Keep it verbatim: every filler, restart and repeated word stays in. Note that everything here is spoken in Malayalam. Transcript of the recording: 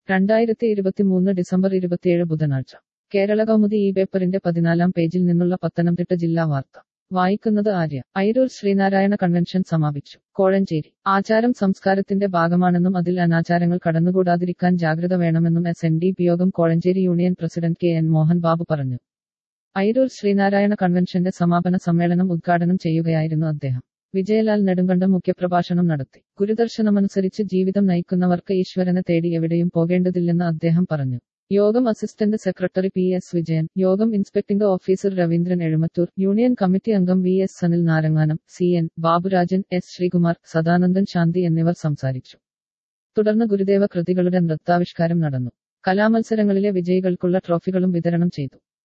രണ്ടായിരത്തി ഇരുപത്തിമൂന്ന് ഡിസംബർ ഇരുപത്തിയേഴ് ബുധനാഴ്ച കേരള കൗമുദി ഈ പേപ്പറിന്റെ പതിനാലാം പേജിൽ നിന്നുള്ള പത്തനംതിട്ട ജില്ലാ വാർത്ത വായിക്കുന്നത് ആര്യ. അയിരൂർ ശ്രീനാരായണ കൺവെൻഷൻ സമാപിച്ചു. കോഴഞ്ചേരി. ആചാരം സംസ്കാരത്തിന്റെ ഭാഗമാണെന്നും അതിൽ അനാചാരങ്ങൾ കടന്നുകൂടാതിരിക്കാൻ ജാഗ്രത വേണമെന്നും എസ് എൻ ഡി പി യോഗം Kozhencherry union president K N Mohan Babu പറഞ്ഞു. അയിരൂർ ശ്രീനാരായണ കൺവെൻഷന്റെ സമാപന സമ്മേളനം ഉദ്ഘാടനം ചെയ്യുകയായിരുന്നു അദ്ദേഹം. വിജയലാൽ നെടുങ്കണ്ടം മുഖ്യപ്രഭാഷണം നടത്തി. ഗുരുദർശനമനുസരിച്ച് ജീവിതം നയിക്കുന്നവർക്ക് ഈശ്വരനെ തേടി എവിടെയും പോകേണ്ടതില്ലെന്ന് അദ്ദേഹം പറഞ്ഞു. യോഗം assistant secretary P S Vijayan, യോഗം inspecting officer Raveendran Ezhumattoor, union committee അംഗം V S Sanil Naranganam, C N Baburajan, S Sreekumar, Sadanandan Shanthi എന്നിവർ സംസാരിച്ചു. തുടർന്ന് ഗുരുദേവ കൃതികളുടെ നൃത്താവിഷ്കാരം നടന്നു. കലാമത്സരങ്ങളിലെ വിജയികൾക്കുള്ള ട്രോഫികളും വിതരണം ചെയ്തു.